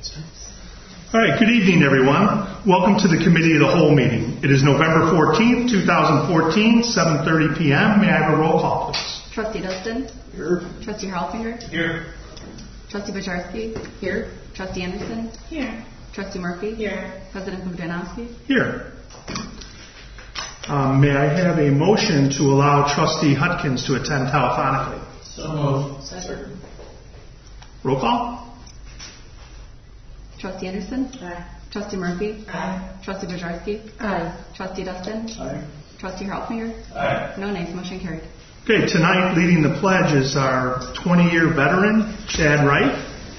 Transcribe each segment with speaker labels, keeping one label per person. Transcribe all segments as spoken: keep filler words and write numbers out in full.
Speaker 1: All right, good evening, everyone. Welcome to the Committee of the Whole meeting. It is November fourteenth, twenty fourteen, seven thirty p.m. May I have a roll call, please?
Speaker 2: Trustee Dustin?
Speaker 3: Here.
Speaker 2: Trustee Harlfinger?
Speaker 3: Here.
Speaker 2: Trustee Bajarski? Here. Trustee Anderson?
Speaker 4: Here.
Speaker 2: Trustee Murphy?
Speaker 4: Here.
Speaker 2: President Kujanowski?
Speaker 1: Here. Um, may I have a motion to allow Trustee Hutkins to attend telephonically?
Speaker 3: So moved. Second.
Speaker 1: Roll call?
Speaker 2: Trustee Anderson?
Speaker 4: Aye.
Speaker 2: Trustee Murphy?
Speaker 4: Aye.
Speaker 2: Trustee Bajarski?
Speaker 4: Aye.
Speaker 2: Trustee Dustin?
Speaker 3: Aye.
Speaker 2: Trustee Harlfinger?
Speaker 3: Aye.
Speaker 2: No nays. Motion carried.
Speaker 1: Okay, tonight leading the pledge is our twenty-year veteran, Chad Wright.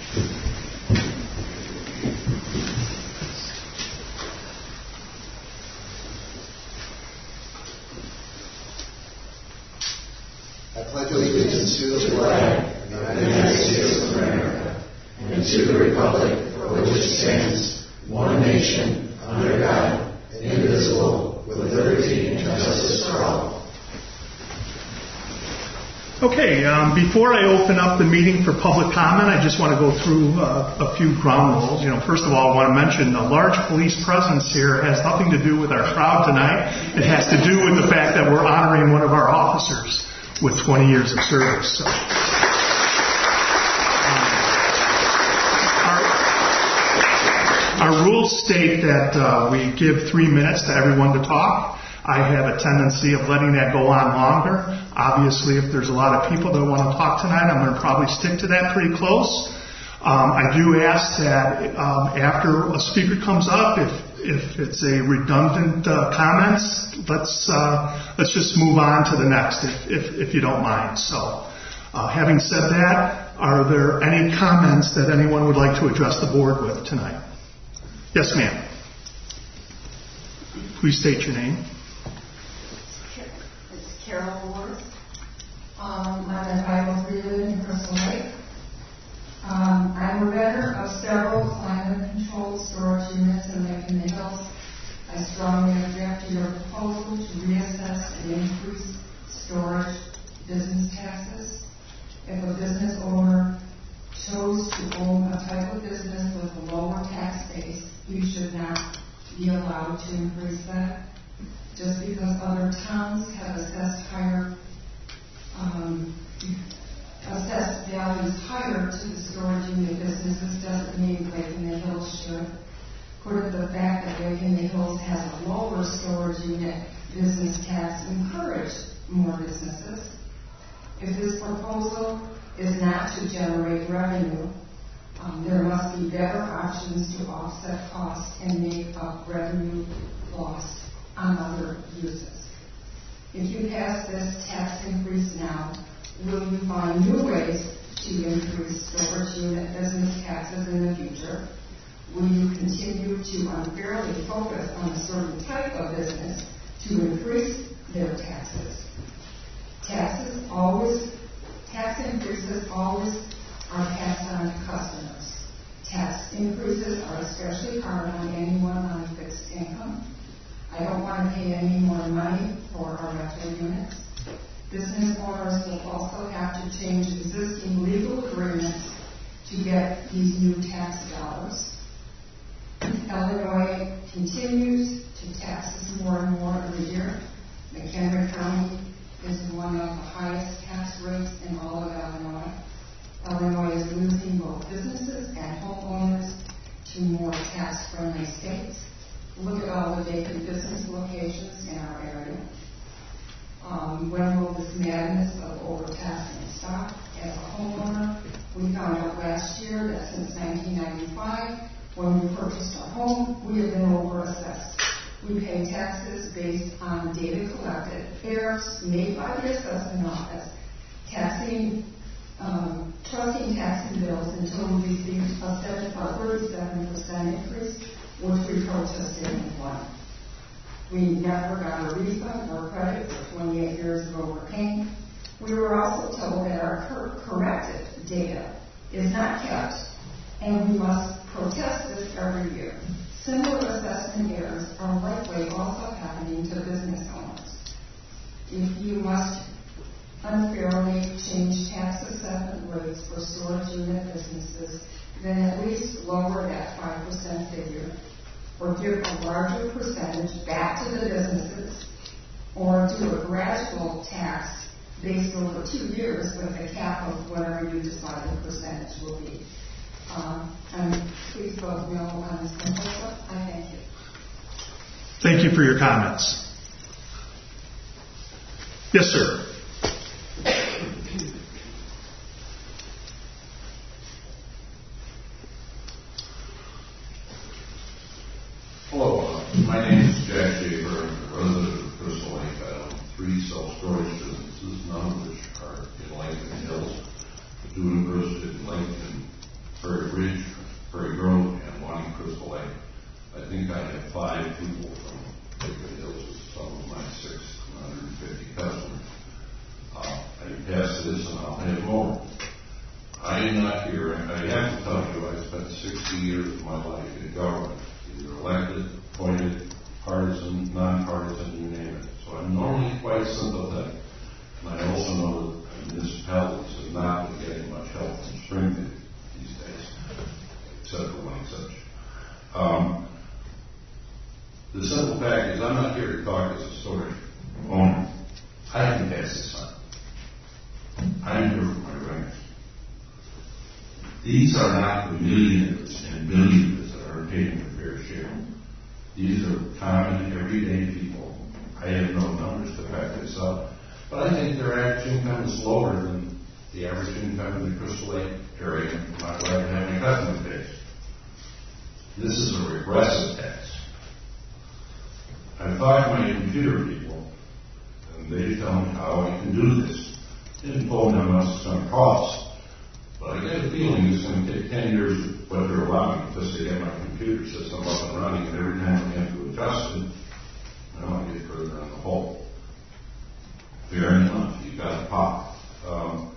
Speaker 5: I pledge allegiance to the flag of the United States of America and to the republic for which it stands, one nation, under God, indivisible, with liberty and justice for all.
Speaker 1: Okay, um, before I open up the meeting for public comment, I just want to go through uh, a few ground rules. You know, first of all, I want to mention the large police presence here has nothing to do with our crowd tonight. It has to do with the fact that we're honoring one of our officers with twenty years of service. So, um, our, our rules state that uh, we give three minutes to everyone to talk. I have a tendency of letting that go on longer. Obviously, if there's a lot of people that want to talk tonight, I'm going to probably stick to that pretty close. Um, I do ask that um, after a speaker comes up, if if it's a redundant uh, comments, let's uh, let's just move on to the next, if if, if you don't mind. So, uh, having said that, are there any comments that anyone would like to address the board with tonight? Yes, ma'am. Please state your name.
Speaker 4: It's Carol Ward. Um, I'm a Bible reader in Crystal Lake. Um, I'm a vendor of several climate-controlled storage units in Lake and Hills. I strongly object to your proposal to reassess and increase storage business taxes. If a business owner chose to own a type of business with a lower tax base, you should not be allowed to increase that. Just because other towns have assessed higher um, assessed values higher to the storage unit businesses doesn't mean Lake and the Hills should. According to the fact that Lake and the Hills has a lower storage unit business tax, encourage more businesses. If this proposal is not to generate revenue, um, there must be better options to offset costs and make up revenue loss on other uses. If you pass this tax increase now, will you find new ways to increase storage unit business taxes in the future? Will you continue to unfairly focus on a certain type of business to increase their taxes? Taxes always, tax increases always are passed on to customers. Tax increases are especially hard on anyone on a fixed income. I don't want to pay any more money for our rental units. Business owners will also have to change existing legal agreements to get these new tax dollars. Illinois continues to tax us more and more every year. McHenry County is one of the highest tax rates in all of Illinois. Illinois is losing both businesses and homeowners to more tax-friendly states. Look at all the vacant business locations in our area. Um, when will this madness of overtaxing stop? As a homeowner, we found out last year that since nineteen ninety-five, when we purchased our home, we have been overassessed. We pay taxes based on data collected, errors made by the assessment office, taxing, um, trusting taxing bills until we received a thirty-seven percent increase, which we protested and won. We never got a refund or credit for twenty-eight years of overpaying. We were also told that our cor- corrected data is not kept, and we must protest this every year. Similar assessment errors are likely also happening to business owners. If you must unfairly change tax assessment rates for storage unit businesses, then at least lower that five percent figure, or give a larger percentage back to the businesses, or do a gradual tax based over two years with a cap of whatever you decide the percentage will be. Um, and please vote no on this proposal. I thank you.
Speaker 1: Thank you for your comments. Yes, sir.
Speaker 6: Hello, uh, my name is Jack Shaver. I'm a resident of Crystal Lake. I own three self-storage businesses, none of which are in Lincoln Hills. The two in Crystal, in Lincoln, Prairie Ridge, Prairie Grove, and one in Crystal Lake. I think I have five people from Lincoln Hills as some of my six hundred fifty customers. Uh, I can pass this and I'll have more. I am not here, and I have to tell you, I spent sixty years of my life in government, either elected, appointed, partisan, non-partisan, you name it. So I'm normally quite sympathetic. And I also know that municipalities have not been getting much help from Springfield these days, except for one exception. Um, the simple fact is I'm not here to talk as a storage owner. I have to pass this on. I'm here for my renters. These are not the millionaires and billionaires that are paying their fair share. These are common, everyday people. I have no numbers to back this up, but I think their average income is lower than the average income in the Crystal Lake area. My wife and having a customer base. This is a regressive tax. I've talked to my computer people, and they tell me how I can do this. Didn't told them how much it's going to cost. But I get a feeling it's going to take ten years of what they're allowing just to get my computer system up and running, and every time I have to adjust it, I don't get further in the hole. Fair enough, you've got a pop. Um,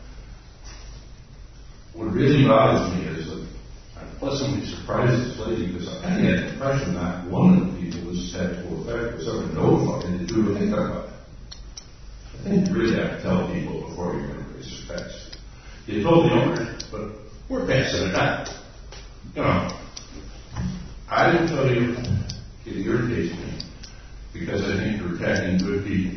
Speaker 6: what really bothers me is that I'm pleasantly surprised this lady, because I kind of had the impression that one of the people this had to effect was ever notified to do anything about it. I think you really have to tell people before you're going to raise their taxes. You told the owners, but we're passing it on. You know, I didn't tell you, it irritates me, because I think you're attacking good people.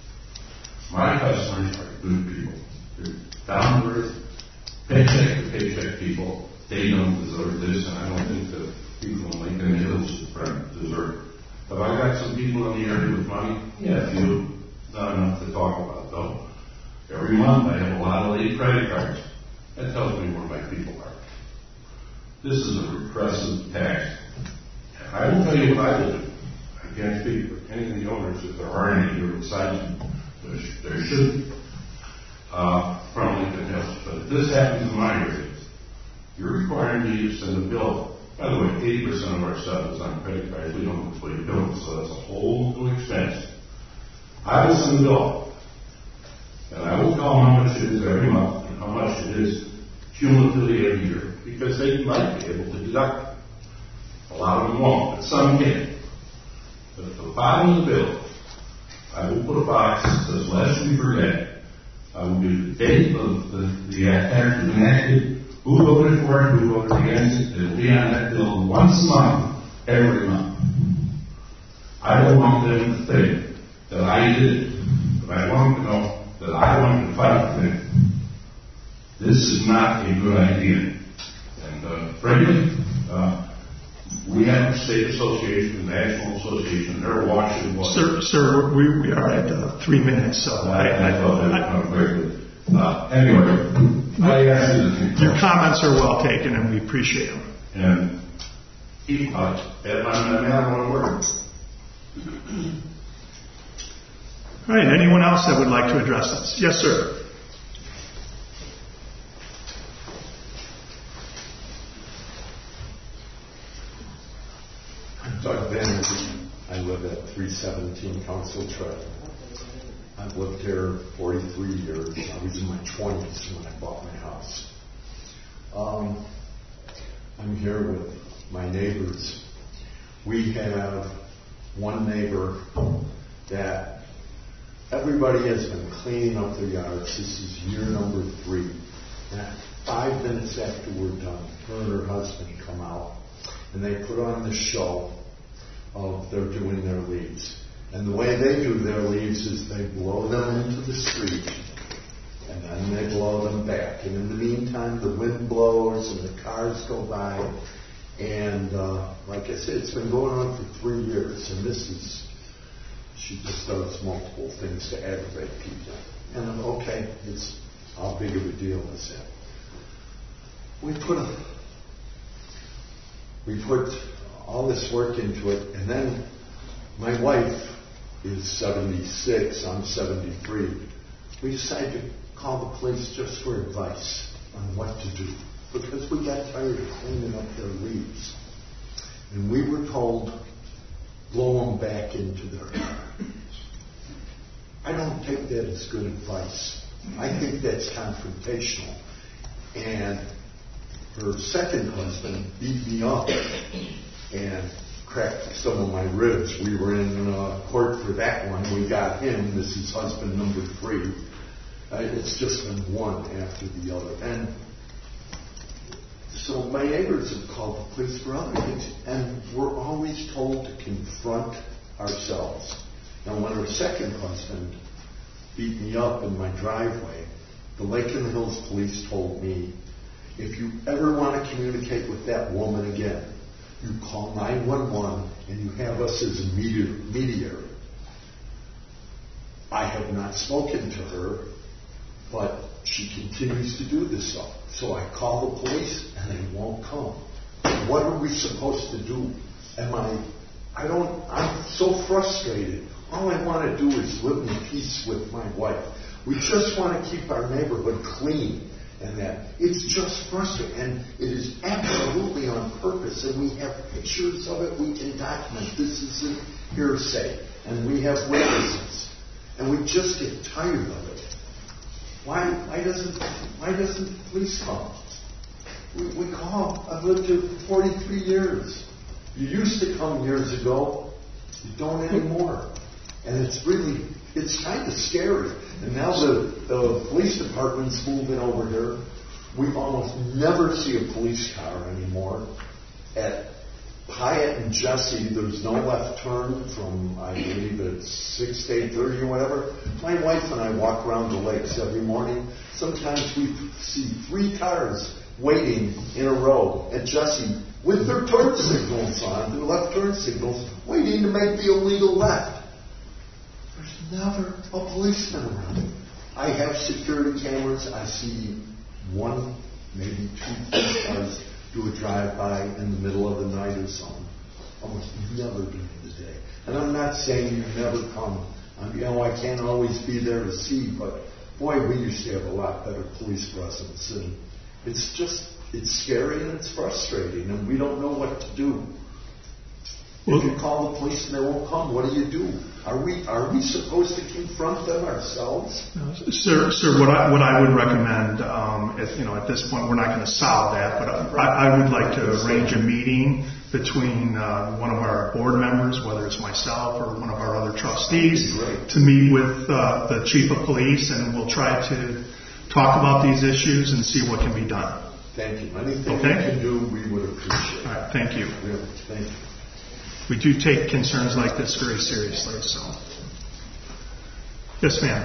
Speaker 6: My customers are good people. They're down to earth, paycheck to paycheck people. They don't deserve this, and I don't think the people in Lincoln Hills deserve it. Have I got some people in the area with money? Yeah, a few. Not enough to talk about, though. Every month I have a lot of late credit cards. That tells me where my people are. This is a repressive tax. And I will tell you what I will do. I can't speak for any of the owners if there are any here besides me. There, there should be. Uh, from Lincoln Hills. But if this happens in my area, you're requiring me to send a bill. By the way, eighty percent of our stuff is on credit cards. We don't display bills, so that's a whole new expense. I will send a bill. And I will tell them how much it is every month and how much it is cumulatively every year, because they might be able to deduct it. A lot of them won't, but some can. But at the bottom of the bill, I will put a box that says, lest we forget. I will give the date of the, the act was enacted, who voted for it, who voted against it. It will be on that bill once a month, every month. I don't want them to think that I did it, but I want them to know that I want to fight for them. This is not a good idea. And uh, frankly, uh, we have a state association, a national association, they're watching what...
Speaker 1: Sir, sir, we, we are at uh, three minutes, so...
Speaker 6: I, I thought that was very good. Uh, anyway, I ask you to think...
Speaker 1: Your comments are well taken, and we appreciate them.
Speaker 6: And keep uh, on a matter of word.
Speaker 1: All right, anyone else that would like to address us? Yes, sir.
Speaker 7: I'm Doug Banerjee. I live at three seventeen Council Trail. I've lived here forty-three years. I was in my twenties when I bought my house. Um, I'm here with my neighbors. We have one neighbor that everybody has been cleaning up their yards. This is year number three. And five minutes after we're done, her and her husband come out, and they put on the show of they're doing their leaves. And the way they do their leaves is they blow them into the street, and then they blow them back. And in the meantime, the wind blows and the cars go by. And uh, like I said, it's been going on for three years. And this is, she just does multiple things to aggravate people. And I'm okay, it's how big of a deal is that? We put a, we put all this work into it, and then my wife is seventy-six, I'm seventy-three. We decided to call the police just for advice on what to do, because we got tired of cleaning up their leaves. And we were told, blow them back into their car. I don't take that as good advice. I think that's confrontational. And her second husband beat me up and cracked some of my ribs. We were in uh, court for that one. We got him. This is husband number three. Uh, it's just been one after the other. And so my neighbors have called the police for other things. And we're always told to confront ourselves. Now, when her second husband beat me up in my driveway, the Lake in the Hills police told me, if you ever want to communicate with that woman again, you call nine one one and you have us as a mediator. I have not spoken to her, but she continues to do this stuff. So I call the police and they won't come. What are we supposed to do? Am I, I don't, I'm so frustrated. All I want to do is live in peace with my wife. We just want to keep our neighborhood clean, and that it's just frustrating, and it is absolutely on purpose, and we have pictures of it, we can document. This isn't hearsay, and we have witnesses, and we just get tired of it. Why, why doesn't why doesn't the police come? We, we call. I've lived here for forty-three years. You used to come years ago. You don't anymore. And it's really, it's kind of scary. And now the, the police department's moving over here. We almost never see a police car anymore. At Hyatt and Jesse, there's no left turn from, I believe it's six to eight thirty or whatever. My wife and I walk around the lakes every morning. Sometimes we see three cars waiting in a row at Jesse with their turn signals on, their left turn signals, waiting to make the illegal left. There's never a policeman around. I have security cameras. I see one, maybe two police cars do a drive-by in the middle of the night or something. Almost never during the day. And I'm not saying you never come. I'm, you know, I can't always be there to see, but boy, we used to have a lot better police presence. And it's just, it's scary and it's frustrating, and we don't know what to do. If you call the police and they won't come, what do you do? Are we are we supposed to confront them ourselves?
Speaker 1: No, sir, sir, what I what I would recommend, um, if you know, at this point we're not going to solve that, but I, I would like to arrange a meeting between uh, one of our board members, whether it's myself or one of our other trustees, to meet with uh, the chief of police, and we'll try to talk about these issues and see what can be done.
Speaker 7: Thank you. Anything
Speaker 1: okay.
Speaker 7: we can do, we would appreciate.
Speaker 1: All right, thank you.
Speaker 7: Really, thank you.
Speaker 1: We do take concerns like this very seriously, so. Yes, ma'am.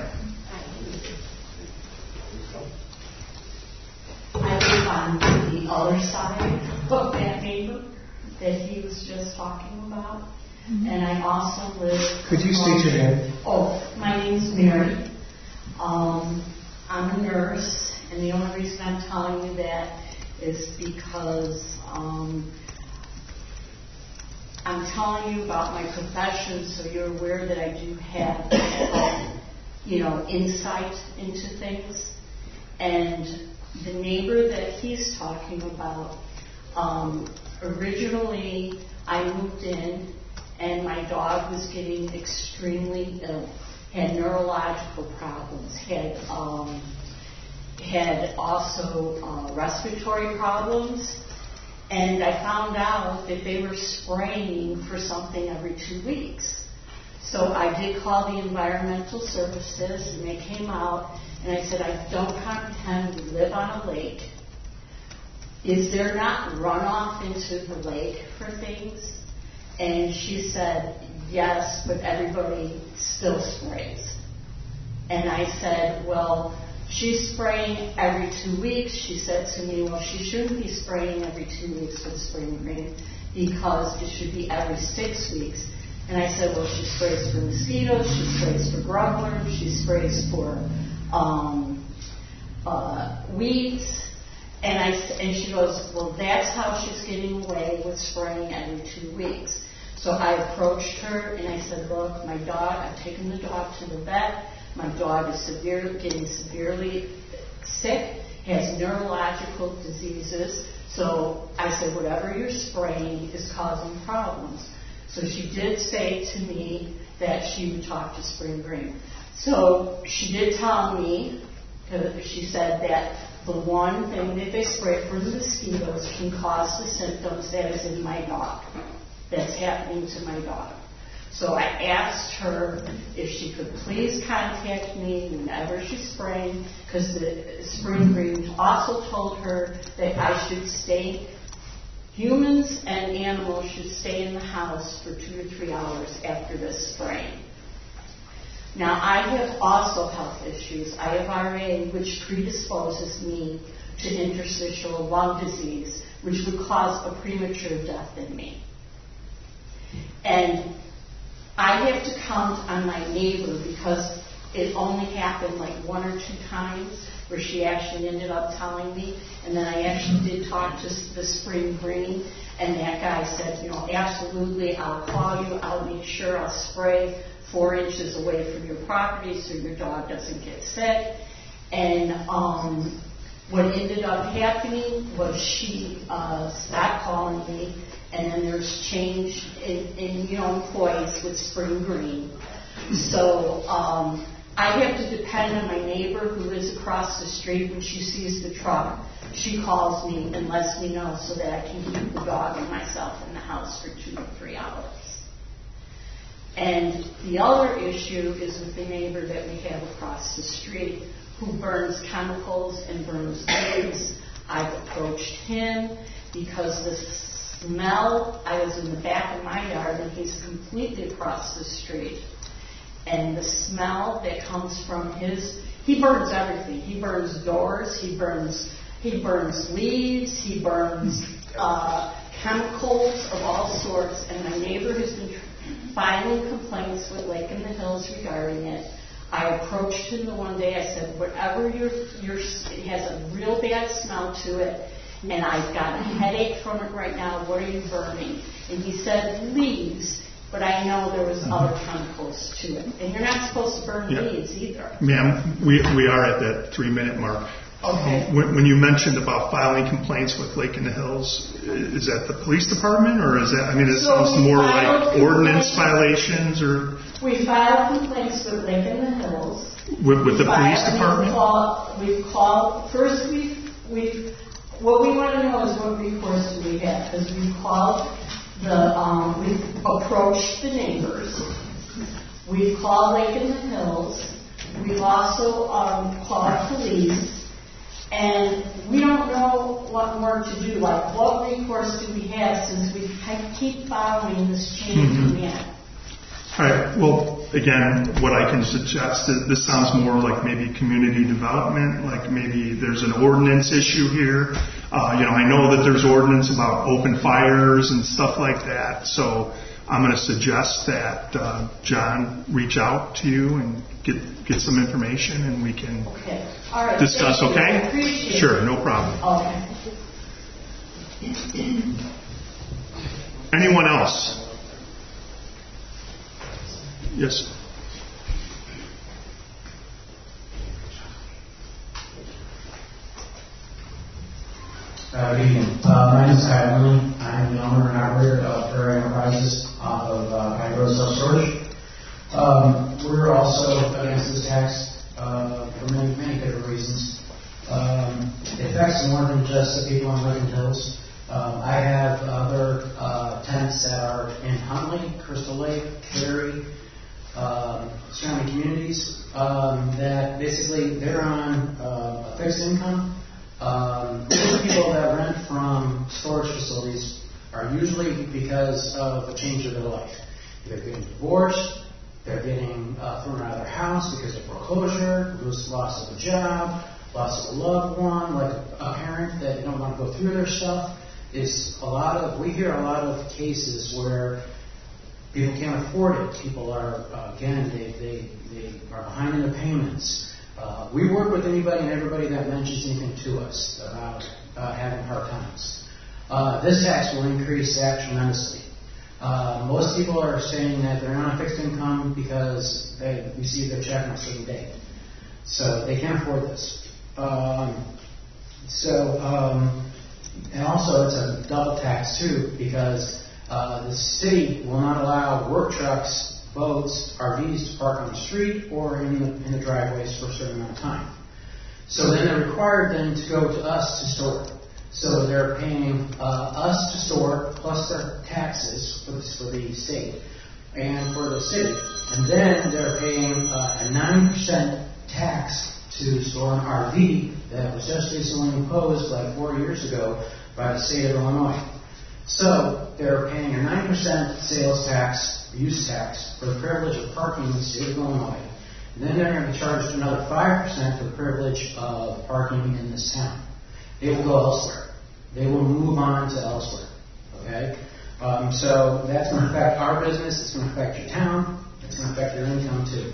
Speaker 8: I live on the other side of that neighbor that he was just talking about. Mm-hmm. And I also live...
Speaker 3: Could you state your name?
Speaker 8: Oh, my name's Mary. Um, I'm a nurse, and the only reason I'm telling you that is because... Um, I'm telling you about my profession so you're aware that I do have, um, you know, insight into things. And the neighbor that he's talking about, um, originally I moved in and my dog was getting extremely ill, had neurological problems, had, um, had also uh, respiratory problems. And I found out that they were spraying for something every two weeks. So I did call the environmental services, and they came out, and I said, I don't comprehend, we live on a lake. Is there not runoff into the lake for things? And she said, yes, but everybody still sprays. And I said, well, she's spraying every two weeks. She said to me, well, she shouldn't be spraying every two weeks with spring green because it should be every six weeks. And I said, well, she sprays for mosquitoes, she sprays for grubworms, she sprays for um, uh, weeds. And, I, and she goes, well, that's how she's getting away with spraying every two weeks. So I approached her and I said, look, my dog, I've taken the dog to the vet. My dog is severe, getting severely sick, has neurological diseases. So I said, whatever you're spraying is causing problems. So she did say to me that she would talk to Spring Green. So she did tell me, she said that the one thing that they spray for the mosquitoes can cause the symptoms that is in my dog, that's happening to my dog. So I asked her if she could please contact me whenever she's spraying, because the Spring Green also told her that I should stay, humans and animals should stay in the house for two to three hours after this spraying. Now, I have also health issues. I have R A, which predisposes me to interstitial lung disease, which would cause a premature death in me. And I have to count on my neighbor because it only happened like one or two times where she actually ended up telling me. And then I actually did talk to the Spring Green, and that guy said, you know, absolutely, I'll call you, I'll make sure I'll spray four inches away from your property so your dog doesn't get sick. And um, what ended up happening was she uh, stopped calling me, and then there's change in, in you know, employees with Spring Green. So um, I have to depend on my neighbor who lives across the street. When she sees the truck, she calls me and lets me know so that I can keep the dog and myself in the house for two to three hours. And the other issue is with the neighbor that we have across the street who burns chemicals and burns leaves. I've approached him because the smell, I was in the back of my yard and he's completely across the street. And the smell that comes from his, he burns everything. He burns doors, he burns, he burns leaves, he burns uh, chemicals of all sorts. And my neighbor has been filing complaints with Lake in the Hills regarding it. I approached him the one day. I said, whatever your, your, it has a real bad smell to it, and I've got a headache from it right now. What are you burning? And he said, leaves, but I know there was other chemicals to it. And you're not supposed to burn
Speaker 1: yeah.
Speaker 8: leaves either.
Speaker 1: Ma'am, we, we are at that three-minute mark.
Speaker 8: Okay.
Speaker 1: When, when you mentioned about filing complaints with Lake in the Hills, is that the police department, or is that, I mean, it
Speaker 8: So
Speaker 1: sounds more like ordinance
Speaker 8: complaints.
Speaker 1: violations, or?
Speaker 8: We filed complaints with Lake in the Hills.
Speaker 1: With, with the police
Speaker 8: Filed-
Speaker 1: department?
Speaker 8: We've called, we've called, first we've, we've, what we want to know is what recourse do we have, because we've called the, um, we've approached the neighbors. We've called Lake in the Hills. We've also um, called police. And we don't know what more to do. Like, what recourse do we have since we keep following this chain of
Speaker 1: Mm-hmm.
Speaker 8: command?
Speaker 1: All right. Well, again, what I can suggest is this sounds more like maybe community development, like maybe there's an ordinance issue here. Uh, you know, I know that there's ordinance about open fires and stuff like that. So I'm going to suggest that uh, John reach out to you and get get some information, and we can
Speaker 8: Okay. All right.
Speaker 1: discuss.
Speaker 8: Thank you.
Speaker 1: Okay?
Speaker 8: I appreciate
Speaker 1: Sure.
Speaker 8: it.
Speaker 1: No problem.
Speaker 8: Okay.
Speaker 1: Anyone else? Yes.
Speaker 3: Uh, good evening. Uh, my name is Kyle Mooney. I'm the owner and operator of Prairie Enterprises off of uh, Pine Road Self Storage. Um, we're also against this tax uh, for many, many different reasons. Um, it affects more than just the people on Lincoln Hills. Um, I have other uh, tenants that are in Huntley, Crystal Lake, Cary, um, surrounding communities um, that basically they're on uh, a fixed income. Um, most people that rent from storage facilities are usually because of a change of their life. They're getting divorced, they're getting uh, thrown out of their house because of foreclosure, lose, loss of a job, loss of a loved one, like a, a parent that don't want to go through their stuff. It's a lot of, we hear a lot of cases where people can't afford it. People are, uh, again, they, they, they are behind in their payments. Uh, we work with anybody and everybody that mentions anything to us about uh, having hard times. Uh, this tax will increase that tremendously. Uh, most people are saying that they're on a fixed income because they receive their check on a certain date. So they can't afford this. Um, so, um, and also it's a double tax too because uh, the city will not allow work trucks, boats, R Vs to park on the street or in the, in the driveways for a certain amount of time. So then they're required then to go to us to store. So they're paying uh, us to store plus their taxes for, this, for the state and for the city. And then they're paying uh, a nine percent tax to store an R V that was just recently imposed like four years ago by the state of Illinois. So they're paying a nine percent sales tax, use tax, for the privilege of parking in the state of Illinois. And then they're going to be charged another five percent for the privilege of parking in this town. They will go elsewhere. They will move on to elsewhere. Okay? Um, so that's going to affect our business. It's going to affect your town. It's going to affect your income too.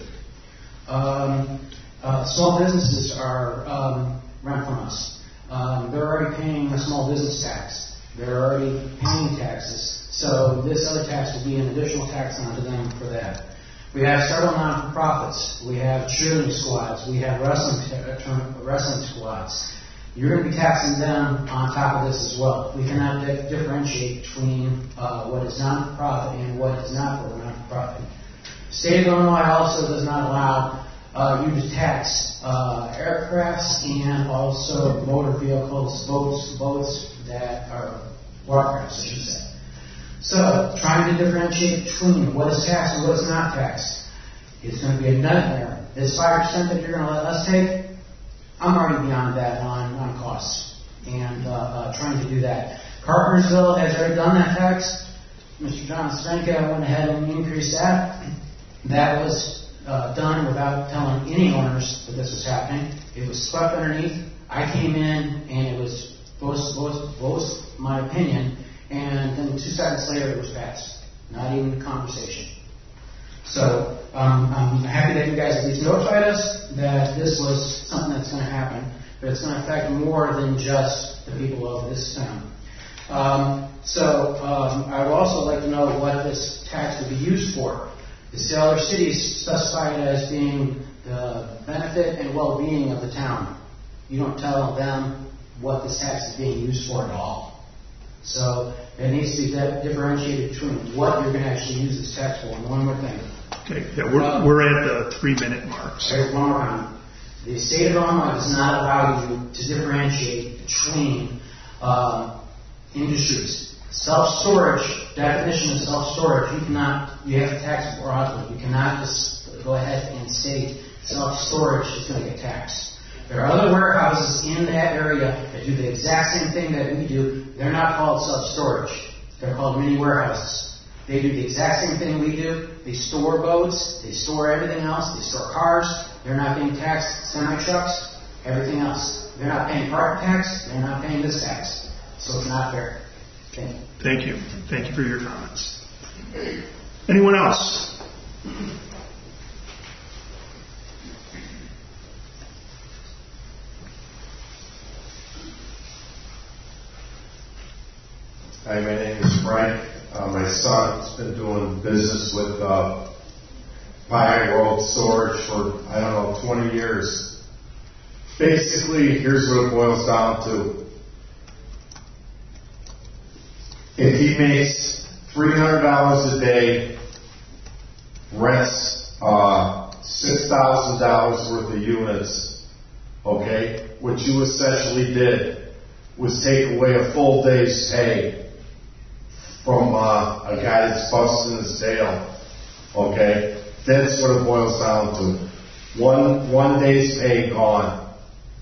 Speaker 3: Um, uh, small businesses are um, rent from us. Um, they're already paying a small business tax. They're already paying taxes. So this other tax will be an additional tax onto them for that. We have several non-for-profits. We have cheerleading squads. We have wrestling, uh, wrestling squads. You're going to be taxing them on top of this as well. We cannot di- differentiate between uh, what is non-for-profit and what is not for non-for-profit. The state of Illinois also does not allow uh, you to tax uh, aircrafts and also motor vehicles, boats, boats that are watercrafts, I should say. So, trying to differentiate between what is taxed and what is not taxed is going to be a nightmare. This five percent that you're going to let us take, I'm already beyond that on, on costs and uh, uh, trying to do that. Carpentersville has already done that tax. Mister John Svenka went ahead and increased that. That was uh, done without telling any owners that this was happening. It was swept underneath. I came in and it was both, both, both my opinion, and then two seconds later it was passed. Not even a conversation. So um, I'm happy that you guys at least notified us that this was something that's going to happen, but it's going to affect more than just the people of this town. Um, so um, I would also like to know what this tax would be used for. The other cities specify it as being the benefit and well-being of the town. You don't tell them what this tax is being used for at all. So it needs to be differentiated between what you're going to actually use this tax for. And one more thing.
Speaker 1: Okay, yeah, we're, uh, we're at the three-minute mark. So.
Speaker 3: Okay, one more time. The state of Illinois does not allow you to differentiate between uh, industries. Self-storage, definition of self-storage, you cannot, you have to tax it for hospitals. You cannot just go ahead and state self-storage is going to get taxed. There are other warehouses in that area that do the exact same thing that we do. They're not called self-storage. They're called mini warehouses. They do the exact same thing we do. They store boats. They store everything else. They store cars. They're not being taxed. Semi-trucks, everything else. They're not paying property tax. They're not paying this tax. So it's not fair. Thank you.
Speaker 1: Thank you. Thank you for your comments. Anyone else?
Speaker 9: Hi, my name is Frank. Uh, my son's been doing business with uh, Pine World Storage for, I don't know, twenty years. Basically, here's what it boils down to. If he makes three hundred dollars a day, rents uh, six thousand dollars worth of units, okay, what you essentially did was take away a full day's pay from uh, a guy that's busting his tail, okay? That's what it boils down to. One, one day's pay gone.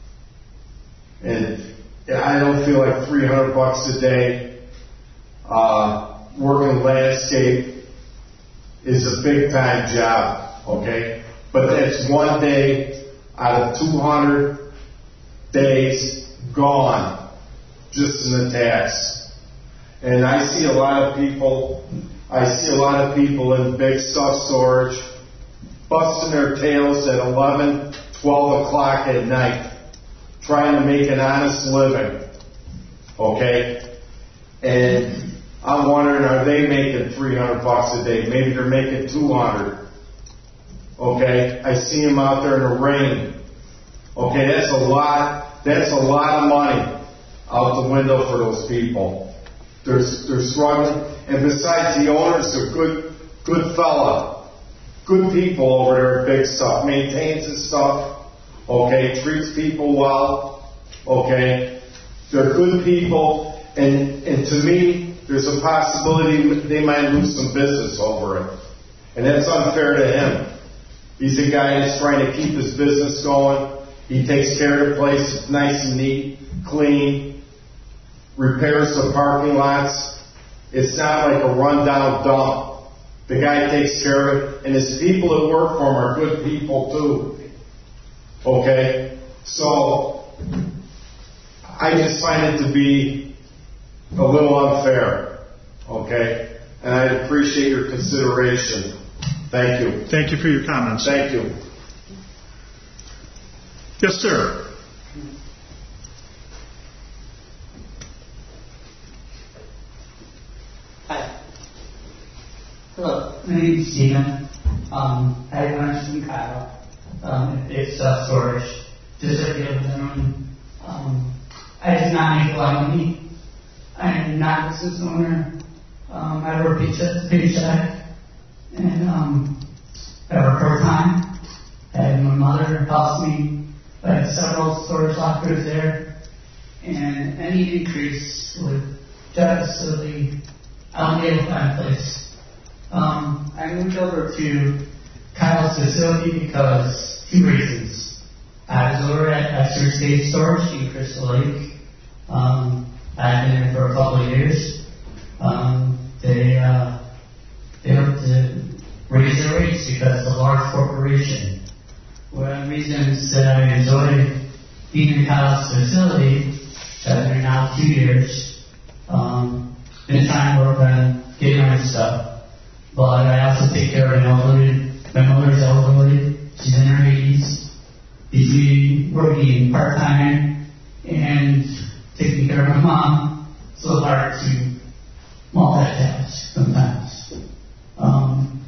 Speaker 9: And I don't feel like three hundred bucks a day, uh, working landscape is a big time job, okay? But that's one day out of two hundred days gone, just in the tax. And I see a lot of people, I see a lot of people in big stuff storage busting their tails at eleven, twelve o'clock at night, trying to make an honest living, okay? And I'm wondering, are they making three hundred bucks a day? Maybe they're making two hundred, okay? I see them out there in the rain, okay? That's a lot, that's a lot of money out the window for those people. They're, they're struggling, and besides, the owner's a good, good fella. Good people over there at Big Stuff, maintains his stuff, okay, treats people well, okay. They're good people, and, and to me, there's a possibility they might lose some business over it. And that's unfair to him. He's a guy that's trying to keep his business going. He takes care of the place. It's nice and neat, clean, repairs the parking lots. It's not like a rundown dump. The guy takes care of it, and his people that work for him are good people too. Okay? So, I just find it to be a little unfair. Okay? And I appreciate your consideration. Thank you.
Speaker 1: Thank you for your comments.
Speaker 9: Thank you.
Speaker 1: Yes, sir.
Speaker 10: Hi. Hello, my name is Steven. Um, I have lunch from Kyle. Um, it's self storage. Just like the other gentleman. Um, I did not make a lot of money. I am not a business owner. Um, I work paycheck to paycheck. And um, I work part time. And my mother helps me. I have several storage lockers there. And any increase would definitely, I won't be able to find a place. Um, I moved over to Kyle's facility because two reasons. I was over at Exeter State Storage in Crystal Lake. Um, I've been there for a couple of years. Um, they uh, they hope to raise their rates because it's a large corporation. One of the reasons that I enjoy being in Kyle's facility, I've been there now two years. Um, been trying to work on getting my stuff. But I also take care of an elderly, my mother's elderly, she's in her eighties, between working part-time and taking care of my mom, so it's hard to multitask sometimes. Um,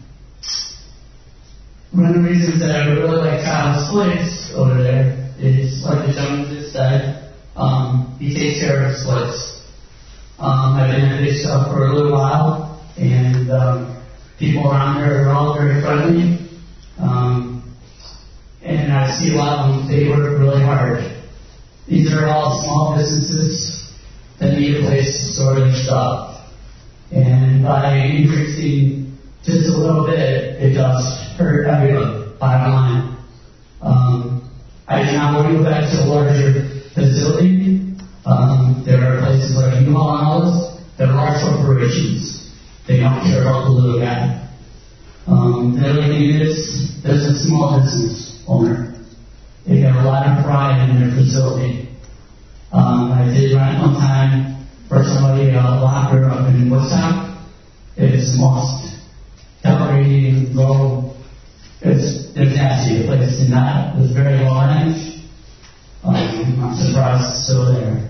Speaker 10: one of the reasons that I really like Kyle's place over there is, like the gentleman just said, um, he takes care of his place. Um, I've been at Big Stuff for a little while, and um, people around there are all very friendly, um, and I see a lot of them, they work really hard. These are all small businesses that need a place to store their stuff. And by increasing just a little bit, it does hurt everyone, bottom line. Um, I do not want to go back to a larger facility. Um, there are places like U-Haul and all this, that are large corporations. They don't care about the little guy. Um, the other thing is, there's a small business owner. They have a lot of pride in their facility. Um, I did rent one time for somebody a locker up in Woodstock. It's most tolerating, low. It's, it's nasty. The place did not, it was very low range. Um, I'm surprised it's still there.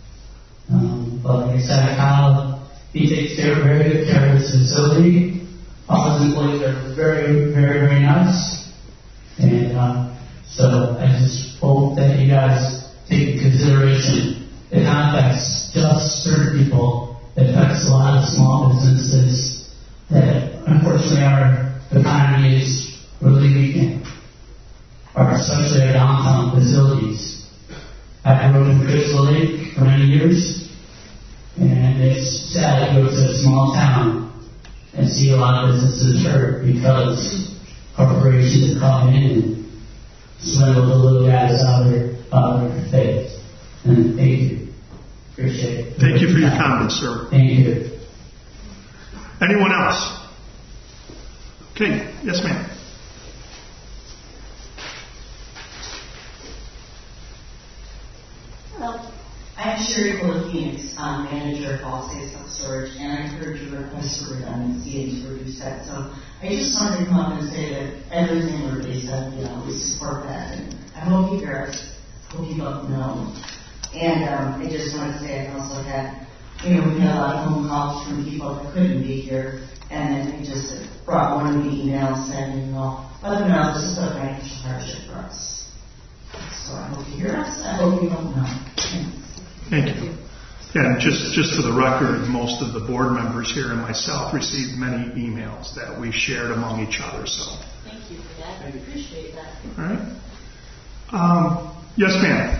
Speaker 10: Um, but like I said, Kyle, he takes care, very good care of his facility. All his employees are very, very, very nice. And uh, so I just hope that you guys take into consideration it not affects just certain people. It affects a lot of small businesses that unfortunately our economy is really weakening, or especially our downtown facilities. I've worked in Crystal Lake for many years, and it's sad to go to a small town and see a lot of businesses hurt because corporations to come in and swindle the little guys out of their, out of their faith. And thank you. Appreciate it.
Speaker 1: Thank you for your comments, sir.
Speaker 10: Thank you.
Speaker 1: Anyone else? Okay, yes, ma'am.
Speaker 11: Well, I'm Sherry Fuller Phoenix, um, manager of Allstate Self Storage, and I heard your request for redundancy and to reduce that. So I just wanted to come up and say that everything everybody said, you know, we support that, and I hope you guys, hope you both know. And um, I just wanted to say I also had, you know, we had a lot of phone calls from people that couldn't be here, and then we just brought one of the emails saying, you know, let them know this is a financial hardship for us. So I hope you hear us. I hope you don't know.
Speaker 1: Thank you. And just, just for the record, most of the board members here and myself received many emails that we shared among each other. So.
Speaker 11: Thank you for that. I appreciate that.
Speaker 1: All right. Um, yes, ma'am.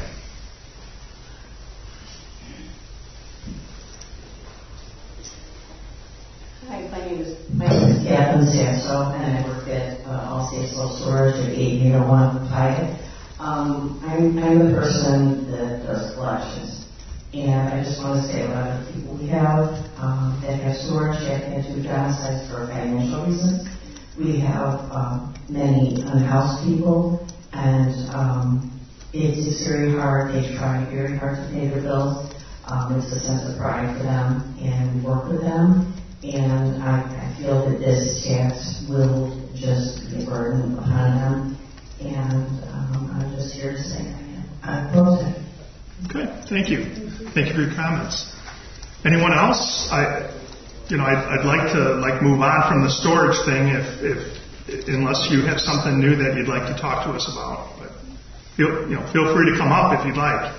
Speaker 11: Hi, my name is my name is Catherine Sasso, and I work at uh, Allstate Self Storage at eight oh one Pyatt. Um, I'm, I'm the person that does collections, and I just want to say a lot of the people we have um, that have storage have had to downsize for financial reasons. We have um, many unhoused people, and um, it's, it's very hard. They try very hard to pay their bills. Um, it's a sense of pride for them, and we work with them. And I, I feel that this tax will just be a burden upon them. And um, I'm just here to say I oppose it.
Speaker 1: Okay, thank you. Thank you for your comments. Anyone else? I, you know, I'd, I'd like to like move on from the storage thing, if, if unless you have something new that you'd like to talk to us about. But feel, you know, feel free to come up if you'd like.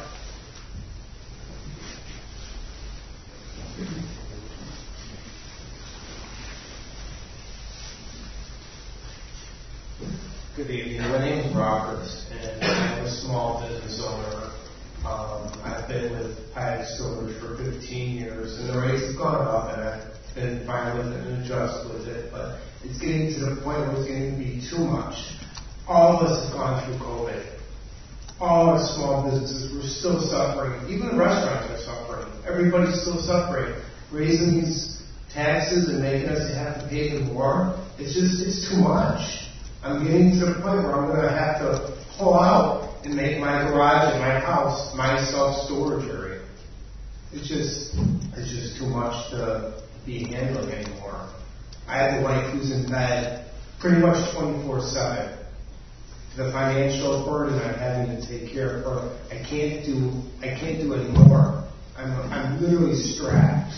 Speaker 12: Good evening. My name is Robert, and I'm a small business owner. Um, I've been with Pyatt Storage for fifteen years, and the rates have gone up, and I've been fine with it and adjust with it, but it's getting to the point where it's getting to be too much. All of us have gone through COVID. All our small businesses, we're still suffering. Even the restaurants are suffering. Everybody's still suffering. Raising these taxes and making us have to pay them more, it's just, it's too much. I'm getting to the point where I'm going to have to pull out and make my garage and my house my self-storage area. It's just, it's just too much to be handling anymore. I have a wife who's in bed pretty much twenty-four seven. The financial burden I'm having to take care of her, I can't do, I can't do anymore. I'm, I'm literally strapped.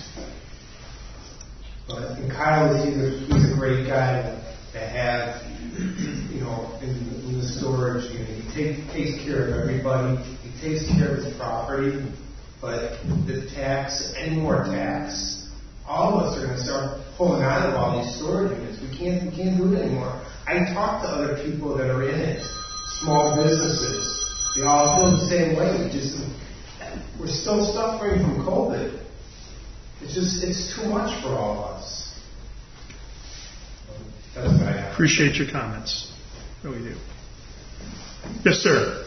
Speaker 12: But and Kyle is either, he's a great guy to, to have. You know, in, in the storage, you know, he take, takes care of everybody. He takes care of his property, but the tax, any more tax, all of us are going to start pulling out of all these storage units. We can't, we can't do it anymore. I talk to other people that are in it, small businesses. They all feel the same way. We just, we're still suffering from COVID. It's just, it's too much for all of us. That's what I have.
Speaker 1: Appreciate your comments. Really do. Yes, sir.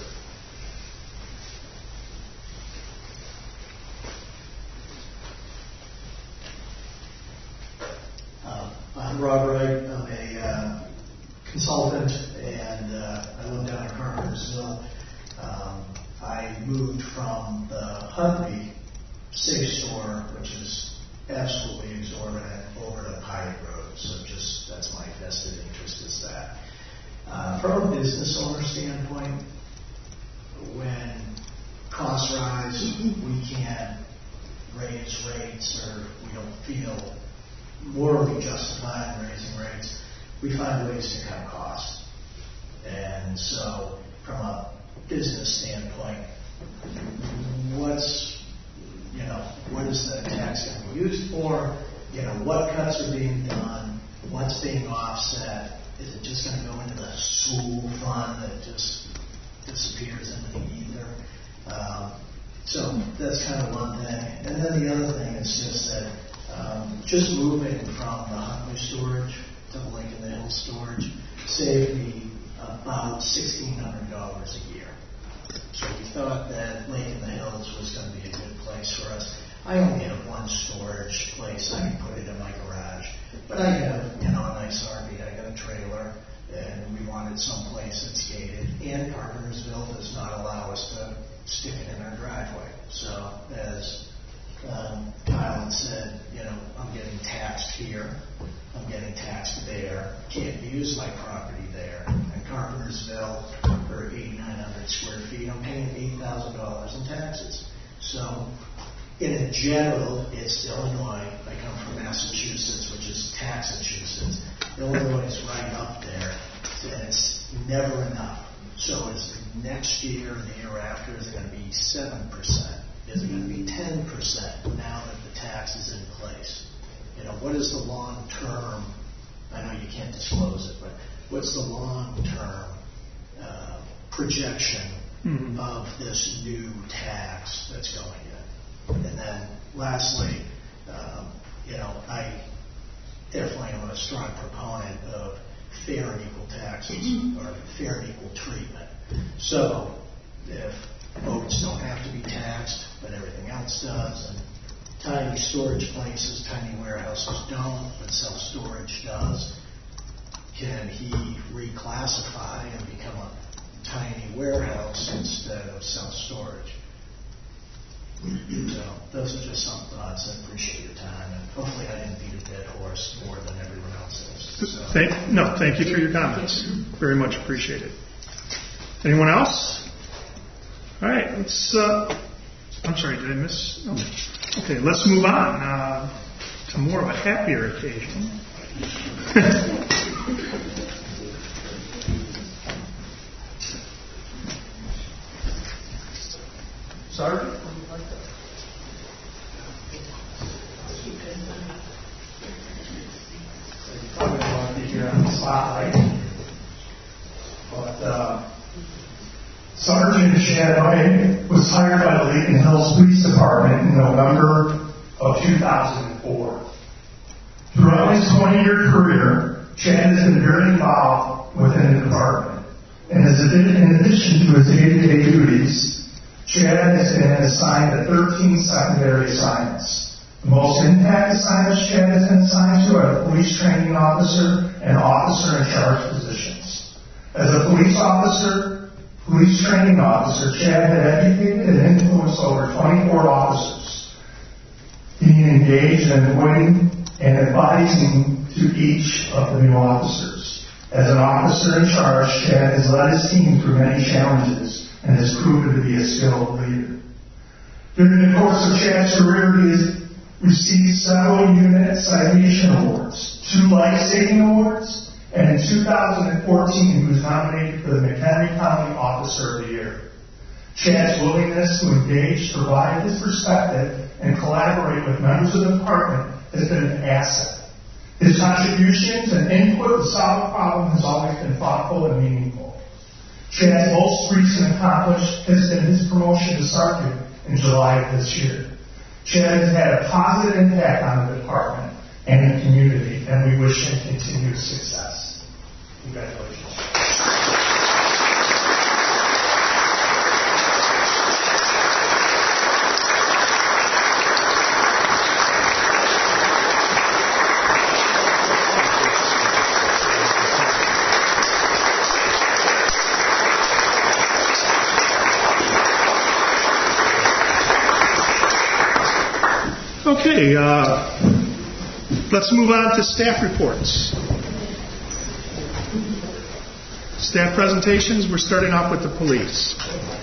Speaker 13: Uh, I'm Rob Wright. I'm a uh, consultant, and uh, I live down in Carpentersville. Um, I moved from the Huntley Safe Store, which is absolutely exorbitant, over to Pyatt Road. So just, that's my vested interest is that. Uh, from a business owner standpoint, when costs rise, we can't raise rates, or we don't feel morally justified in raising rates. We find ways to cut costs. And so from a business standpoint, what's, you know, what is the tax going to be used for? You know, what cuts are being done? What's being offset? Is it just going to go into the school fund that just disappears into the ether? Um, so that's kind of one thing. And then the other thing is just that um, just moving from the Huntley storage to Lake in the Hills storage saved me about sixteen hundred dollars a year. So we thought that Lake in the Hills was going to be a good place for us. I only have one storage place. I can put it in my garage. But I have, you know, a nice R V. I got a trailer, and we wanted someplace that's gated. And Carpentersville does not allow us to stick it in our driveway. So as um, Kyle had said, you know, I'm getting taxed here. I'm getting taxed there. Can't use my property there. In Carpentersville, for eighty-nine hundred square feet, I'm paying eight thousand dollars in taxes. So, in general, it's Illinois. I come from Massachusetts, which is Taxachusetts. Illinois is right up there, and it's never enough. So, it's next year and the year after is going to be seven percent. Is it going to be ten percent now that the tax is in place? You know, what is the long term? I know you can't disclose it, but what's the long term uh, projection mm-hmm. of this new tax that's going in? And then, lastly, um, you know, I definitely am a strong proponent of fair and equal taxes mm-hmm. or fair and equal treatment. So, if boats don't have to be taxed, but everything else does, and tiny storage places, tiny warehouses don't, but self-storage does, can he reclassify and become a tiny warehouse instead of self-storage? So those are just some thoughts. I appreciate your time, and hopefully I didn't beat a dead horse more than everyone else is. So.
Speaker 1: Thank, no, thank you for your comments. Very much appreciated. Anyone else? All right, let's, uh, I'm sorry, did I miss? No. Okay, let's move on uh, to more of a happier occasion. Sergeant, would you like to? You probably don't want to be here on the spotlight, but uh, Sergeant Chad White was hired by the Lake Hills Police Department in November of two thousand four. Throughout his twenty-year career, Chad has been very involved within the department. And as in addition to his day-to-day duties, Chad has been assigned to thirteen secondary assignments. The most impact assignments Chad has been assigned to are the police training officer and officer in charge positions. As a police officer, police training officer, Chad had educated and influenced over twenty-four officers, being engaged in avoiding and advising to each of the new officers. As an officer in charge, Chad has led his team through many challenges and has proven to be a skilled leader. During the course of Chad's career, he has received several unit citation awards, two life-saving awards, and in two thousand fourteen, he was nominated for the McHenry County Officer of the Year. Chad's willingness to engage, provide his perspective, and collaborate with members of the department has been an asset. His contributions and input to solve a problem has always been thoughtful and meaningful. Chad's most recent accomplishment has been his promotion to sergeant in July of this year. Chad has had a positive impact on the department and the community, and we wish him continued success. Congratulations. Okay, uh, let's move on to staff reports. Staff presentations, we're starting off with the police.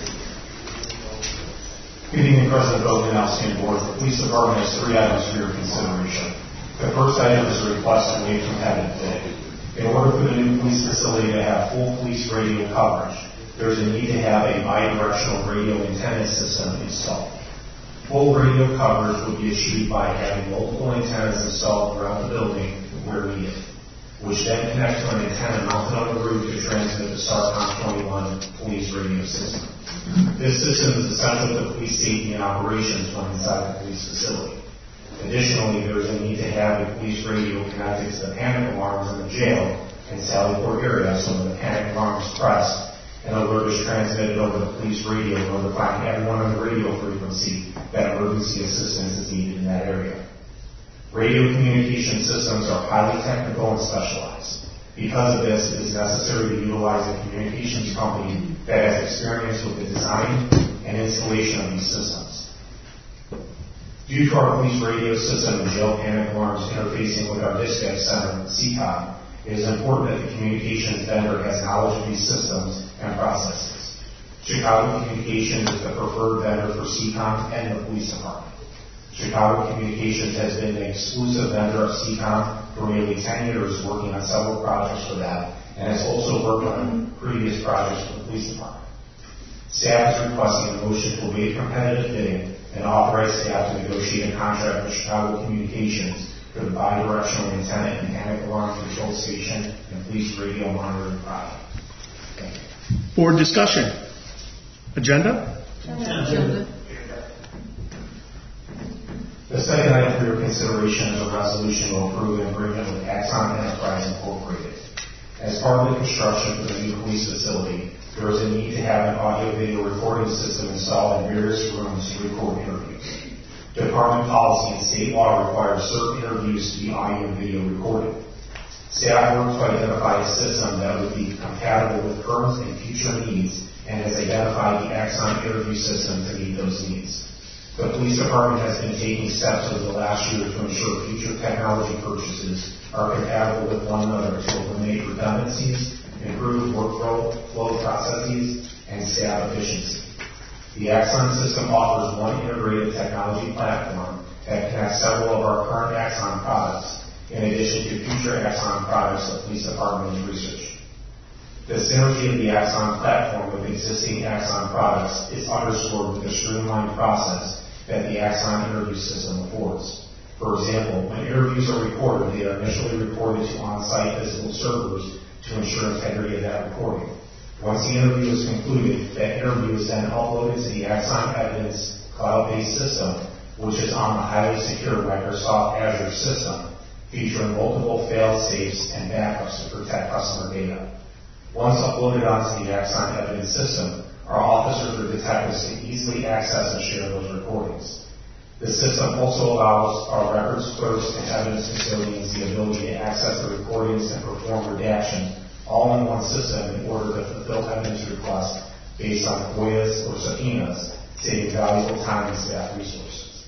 Speaker 14: Good evening, President Boganowski and Board. The Police Department has three items for your consideration. The first item is a request to waive competitive bid. In order for the new police facility to have full police radio coverage, there is a need to have a bidirectional radio antenna system installed. Full radio coverage would be achieved by having multiple antennas installed throughout the building where needed, which then connect to an antenna mounted on the roof to transmit the STARCOM twenty-one police radio system. This system is essential to police safety and operations when inside the police facility. Additionally, there is a need to have a police radio connected to the panic alarms in the jail in Sallyport area, so when the panic alarm is pressed, an alert is transmitted over the police radio notifying everyone on the radio frequency that emergency assistance is needed in that area. Radio communication systems are highly technical and specialized. Because of this, it is necessary to utilize a communications company that has experience with the design and installation of these systems. Due to our police radio system and jail panic alarms interfacing with our dispatch center, C COM, it is important that the communications vendor has knowledge of these systems and processes. Chicago Communications is the preferred vendor for C COM and the police department. Chicago Communications has been the exclusive vendor of C COM for nearly ten years, working on several projects for them, and has also worked on previous projects for the police department. Staff is requesting a motion to waive competitive bidding and authorize staff to negotiate a contract with Chicago Communications for the bidirectional antenna and panic alarm control station and police radio monitoring project. Thank you.
Speaker 1: Board discussion. Agenda?
Speaker 2: Agenda.
Speaker 14: The second item for your consideration is a resolution to approve an agreement with Axon Enterprise Incorporated. As part of the construction for the new police facility, there is a need to have an audio-video recording system installed in various rooms to record interviews. Department policy and state law requires certain interviews to be audio and video recorded. Staff worked to identify a system that would be compatible with current and future needs and has identified the Axon interview system to meet those needs. The police department has been taking steps over the last year to ensure future technology purchases are compatible with one another to eliminate redundancies, improve workflow flow processes, and staff efficiency. The Axon system offers one integrated technology platform that connects several of our current Axon products, in addition to future Axon products the police department is researching. The synergy of the Axon platform with existing Axon products is underscored with the streamlined process that the Axon interview system affords. For example, when interviews are recorded, they are initially recorded to on-site physical servers to ensure integrity of that recording. Once the interview is concluded, that interview is then uploaded to the Axon Evidence cloud-based system, which is on the highly secure Microsoft Azure system, featuring multiple fail-safes and backups to protect customer data. Once uploaded onto the Axon Evidence system, our officers or detectives can easily access and share those recordings. The system also allows our records clerks and evidence custodians the ability to access the recordings and perform redaction all in one system in order to fulfill evidence requests based on F O I As or subpoenas, saving valuable time and staff resources.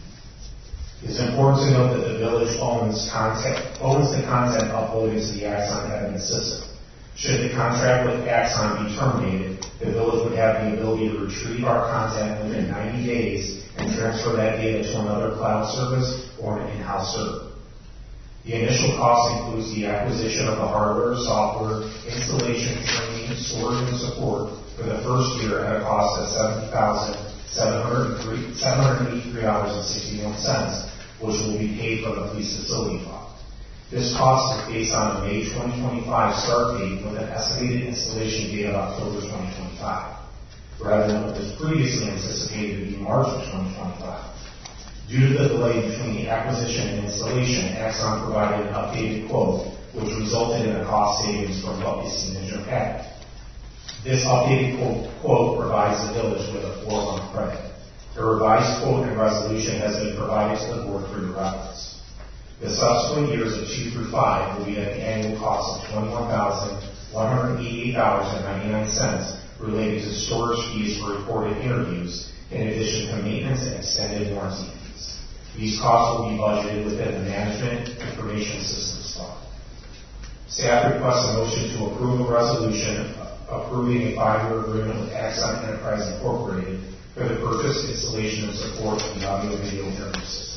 Speaker 14: It is important to note that the village owns, content, owns the content uploaded to the Axon Evidence system. Should the contract with Axon be terminated, the village would have the ability to retrieve our content within ninety days and transfer that data to another cloud service or an in-house server. The initial cost includes the acquisition of the hardware, software, installation, training, storage, and support for the first year at a cost of seventy thousand seven hundred eighty-three dollars and sixty-one cents, which will be paid from the police facility fund. This cost is based on a May twenty twenty-five start date with an estimated installation date of October twenty twenty-five, rather than what was previously anticipated to be March of twenty twenty-five. Due to the delay between the acquisition and installation, Axon provided an updated quote, which resulted in a cost savings from what is seen in your packet. This updated quote, quote provides the village with a four-month credit. The revised quote and resolution has been provided to the board for your reference. The subsequent years of two through five will be at the annual cost of twenty-one thousand one hundred eighty-eight dollars and ninety-nine cents related to storage fees for recorded interviews, in addition to maintenance and extended warranty fees. These costs will be budgeted within the Management Information Systems Fund. Staff requests a motion to approve a resolution approving a five-year agreement with Axon Enterprise Incorporated for the purchase, installation, and support of the audio-video interview system.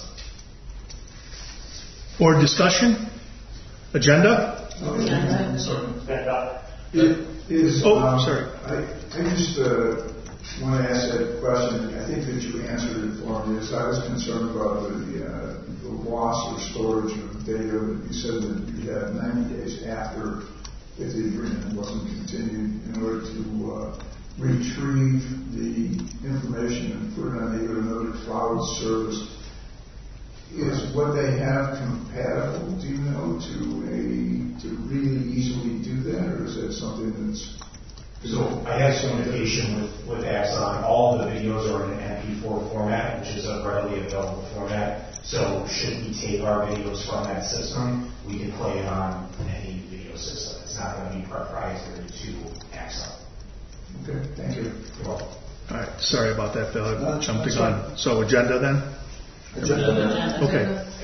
Speaker 1: Board discussion? Agenda?
Speaker 13: Agenda.
Speaker 15: It is,
Speaker 1: oh,
Speaker 15: um,
Speaker 1: sorry.
Speaker 15: I, I just uh, want to ask that question. I think that you answered it for me. As I was concerned about the, uh, the loss or storage of data. You said that you had ninety days after, if the agreement wasn't continued, in order to uh, retrieve the information and put it on either another cloud service. is what they have compatible, do you know, to a, to really easily do that, or is that something that's...
Speaker 14: So I have some communication with, with Axon. All the videos are in an M P four format, which is a readily available format. So should we take our videos from that system, we can play it on any video system. It's not going to be proprietary to Axon.
Speaker 15: Okay, thank you.
Speaker 14: You're welcome.
Speaker 1: All right, sorry about that, Phil. I
Speaker 15: No,
Speaker 1: jumped the
Speaker 15: that's
Speaker 1: gun.
Speaker 15: fine.
Speaker 1: So agenda then?
Speaker 15: Agenda.
Speaker 1: Okay.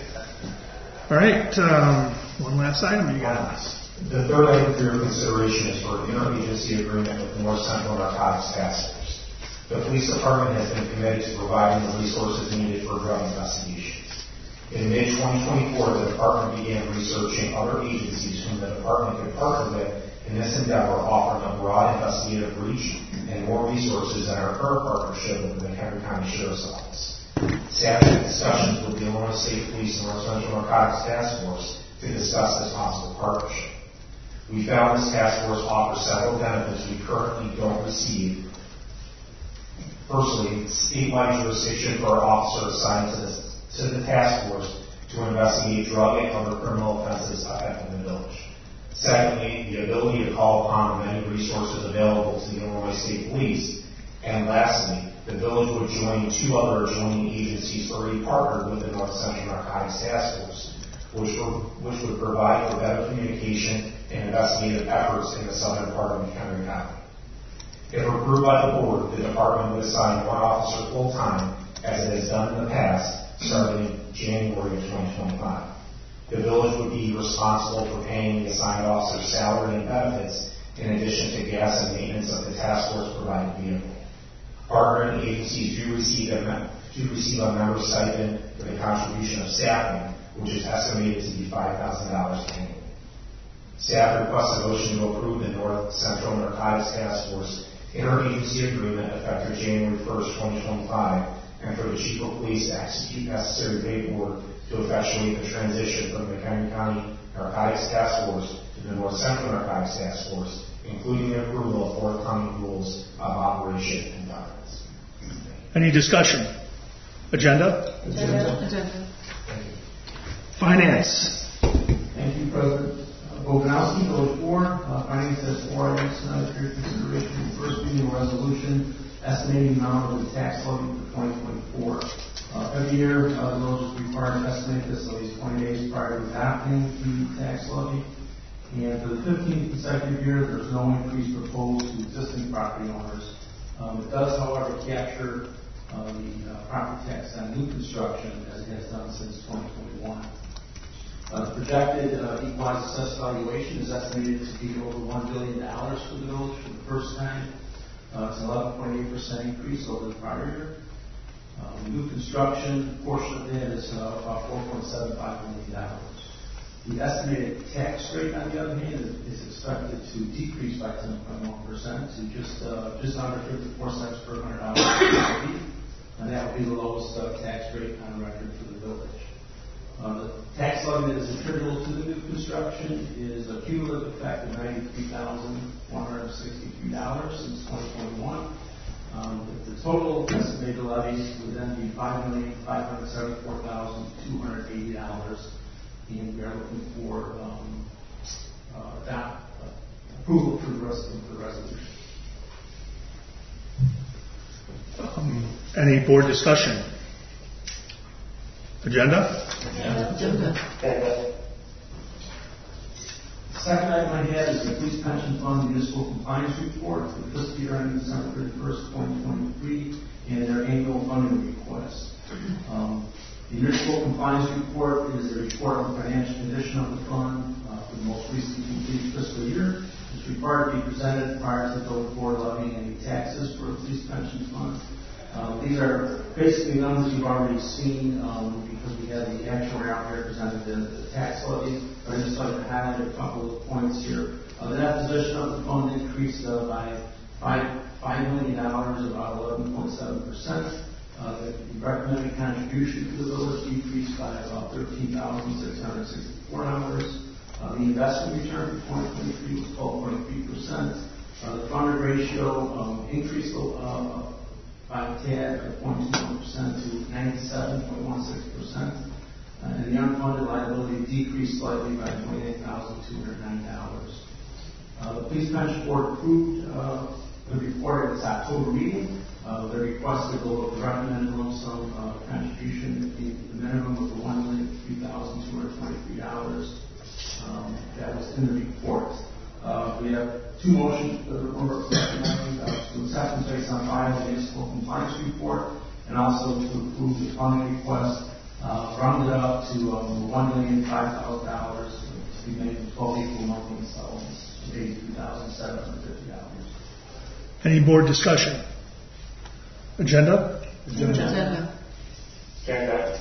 Speaker 1: All right, um, one last item you got.
Speaker 14: The third item for your consideration is for an interagency agreement with the North Central Narcotics Task Force. The police department has been committed to providing the resources needed for drug investigations. In mid twenty twenty-four, the department began researching other agencies whom the department could partner with in this endeavor, offering a broad investigative reach and more resources than our current partnership with the McHenry County Sheriff's Office. Staff had discussions with the Illinois State Police and North Central Narcotics Task Force to discuss this possible partnership. We found this task force offers several benefits we currently don't receive. Firstly, statewide jurisdiction for our officer assigned to the, to the task force to investigate drug and other criminal offenses affecting the village. Secondly, the ability to call upon the many resources available to the Illinois State Police. And lastly, the village would join two other adjoining agencies already partnered with the North Central Narcotics Task Force, which, were, which would provide for better communication and investigative efforts in the southern part of McHenry County. If approved by the board, the department would assign one officer full-time, as it has done in the past, starting in January of twenty twenty-five. The village would be responsible for paying the assigned officer's salary and benefits, in addition to gas and maintenance of the task force provided vehicle. Partnering agencies do receive a, do receive a member stipend for the contribution of staffing, which is estimated to be five thousand dollars annually. Staff requests a motion to approve the North Central Narcotics Task Force interagency agreement effective January first, twenty twenty-five, and for the Chief of Police to execute necessary paperwork to effectuate the transition from the McHenry County Narcotics Task Force to the North Central Narcotics Task Force, including the approval of forthcoming rules of operation and governance.
Speaker 1: Any discussion? Agenda?
Speaker 2: Agenda. Agenda.
Speaker 1: Finance.
Speaker 3: Thank you, President. Boganowski, Village Board, uh, Finance has four items tonight for your consideration. First being a resolution estimating the amount of the tax levy for twenty twenty-four. Uh, every year, uh, the village is required to estimate this at least twenty days prior to adopting the tax levy. And for the fifteenth consecutive year, there's no increase proposed to existing property owners. Um, it does, however, capture uh, the uh, property tax on new construction as it has done since twenty twenty-one. Uh, the projected uh, equalized assessed valuation is estimated to be over one billion dollars for the village for the first time. Uh, it's an eleven point eight percent increase over the prior year. Uh, the new construction portion of it is uh, about four point seven five million dollars. The estimated tax rate, on the other hand, is, is expected to decrease by ten point one percent to just uh, just under fifty-four cents per hundred dollars, and that will be the lowest uh, tax rate on record for the village. Uh, the tax levy that is attributable to the new construction is a cumulative effect of ninety-three thousand one hundred sixty-three dollars since twenty twenty-one. Um, the total estimated levies would then be five million five hundred seventy-four thousand two hundred eighty dollars, and we are looking for um, uh, that, uh, approval for the, rest, for the resolution.
Speaker 1: Um, any board discussion? Agenda?
Speaker 2: Agenda.
Speaker 3: The second item I have is the Police Pension Fund Municipal Compliance Report for the fiscal year ending December thirty-first, twenty twenty-three, and their annual funding request. Um, the Municipal Compliance Report is a report on the financial condition of the fund uh, for the most recently completed fiscal year. It's required to be presented prior to the village board levying any taxes for the Police Pension Fund. Um, these are basically numbers you've already seen um, because we have the actuary out here presented the, the tax levy. But I just like to highlight a couple of points here. Uh, the net position of the fund increased uh, by five, five million dollars, about eleven point seven percent. Uh, the recommended contribution to the village decreased by about thirteen thousand six hundred sixty-four dollars. Uh, the investment return for twenty twenty-three was twelve point three percent. Uh, the funded ratio um, increased uh, by a tad, by zero point two one percent to ninety-seven point one six percent.
Speaker 16: unfunded liability decreased slightly by twenty-eight thousand two hundred ninety dollars. Uh, the Police Pension Board approved uh, the report at its October meeting. Uh, they requested the recommended lump sum uh, contribution at the, the minimum of the one million three thousand two hundred twenty-three dollars. Um, that was in the report. Uh, we have two motions that are recommending uh, to acceptance based on file the municipal compliance report, and also to approve the funding request uh, rounded up to um, one million five thousand dollars to be made in twelve equal monthly installments of eighty-two thousand seven hundred fifty dollars.
Speaker 1: Any board discussion? Agenda?
Speaker 2: Agenda.
Speaker 16: Agenda.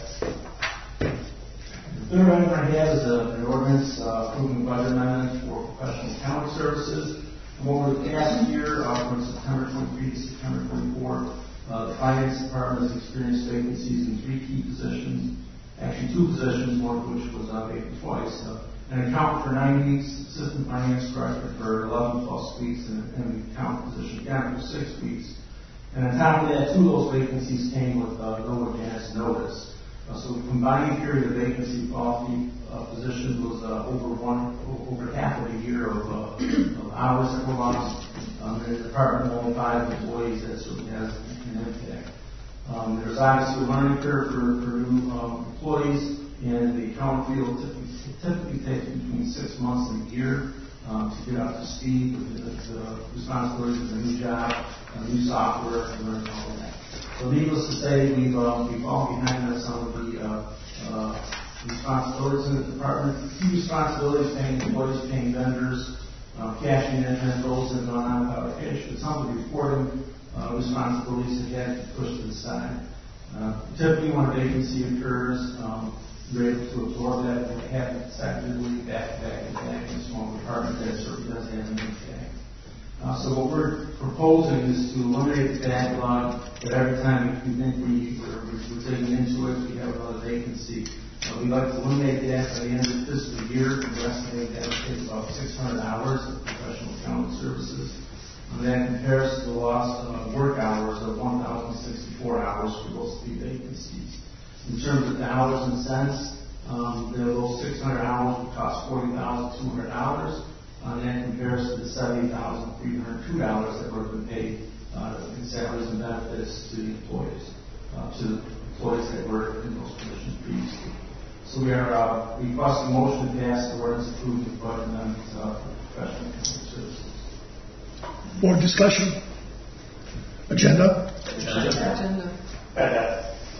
Speaker 16: The third item I have is a, an ordinance uh, approving budget amendment for professional accounting services. And over the past year, uh, from September twenty-third to September twenty-fourth, uh, the Finance Department has experienced vacancies in three key positions. Actually, two positions, one of which was uh, vacant twice. Uh, an accountant for nine weeks, assistant finance director for eleven plus weeks, and, and the accountant position again for six weeks. And on top of that, two of those vacancies came with uh, no advance notice. Uh, so the combined period of vacancy for all three uh, positions was uh, over one, over half of a year of, uh, of hours that were lost. Um, and the department of only five employees, that certainly has an impact. Um, there's obviously a learning curve for, for new um, employees, and the accounting field typically, typically takes between six months and a year um, to get up to speed with the, the responsibilities of the new job, uh, new software, and learn all of that. So needless to say, we've, uh, we've all behind us some of the uh, uh, responsibilities in the department. Key responsibilities, paying employees, paying vendors, uh, cashing in and those that gone on without a cash. But some of the reporting uh, responsibilities have had to push to the side. Uh, typically, when a vacancy occurs, um, you're able to absorb that and have it consecutively back to back to back in a small department that certainly doesn't have an impact. Uh, so what we're proposing is to eliminate the backlog that every time we think we, we're, we're taking into it, we have another vacancy. Uh, we'd like to eliminate that by the end of the fiscal year. We're estimating that it takes about six hundred hours of professional accounting services. And that compares to the lost uh, work hours of one thousand sixty-four hours for those three vacancies. In terms of dollars and cents, um, those six hundred hours would cost forty thousand two hundred dollars. Uh, that compares to the seventy thousand three hundred two dollars that would have been paid uh, in salaries and benefits to the employees, uh, to the employees that were in those positions previously. So we are uh, requesting motion to pass the ordinance approving the budget amendments uh, for professional accounting services.
Speaker 1: Board discussion? Agenda?
Speaker 2: Agenda.
Speaker 16: Agenda.